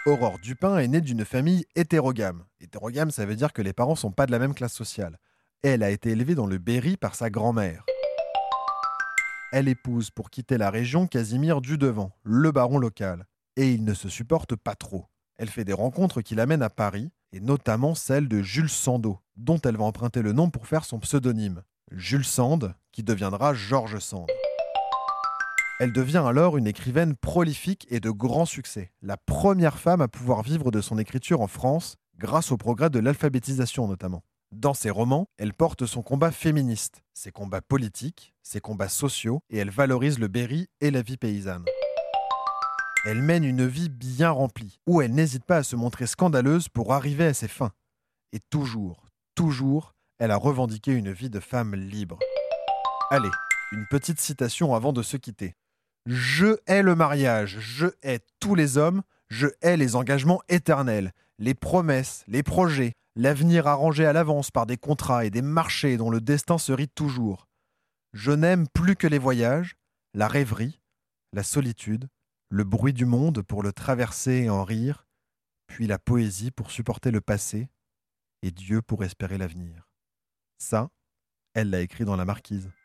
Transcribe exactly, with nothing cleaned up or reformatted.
Aurore Dupin est née d'une famille hétérogame. Hétérogame, ça veut dire que les parents sont pas de la même classe sociale. Elle a été élevée dans le Berry par sa grand-mère. Elle épouse pour quitter la région Casimir Dudevant, le baron local. Et ils ne se supportent pas trop. Elle fait des rencontres qui l'amènent à Paris, et notamment celle de Jules Sandeau, dont elle va emprunter le nom pour faire son pseudonyme. Jules Sand, qui deviendra Georges Sand. Elle devient alors une écrivaine prolifique et de grand succès, la première femme à pouvoir vivre de son écriture en France, grâce au progrès de l'alphabétisation notamment. Dans ses romans, elle porte son combat féministe, ses combats politiques, ses combats sociaux, et elle valorise le Berry et la vie paysanne. Elle mène une vie bien remplie, où elle n'hésite pas à se montrer scandaleuse pour arriver à ses fins. Et toujours, toujours, elle a revendiqué une vie de femme libre. Allez, une petite citation avant de se quitter. Je hais le mariage, je hais tous les hommes, je hais les engagements éternels, les promesses, les projets, l'avenir arrangé à l'avance par des contrats et des marchés dont le destin se rit toujours. Je n'aime plus que les voyages, la rêverie, la solitude, le bruit du monde pour le traverser et en rire, puis la poésie pour supporter le passé et Dieu pour espérer l'avenir. Ça, elle l'a écrit dans La Marquise.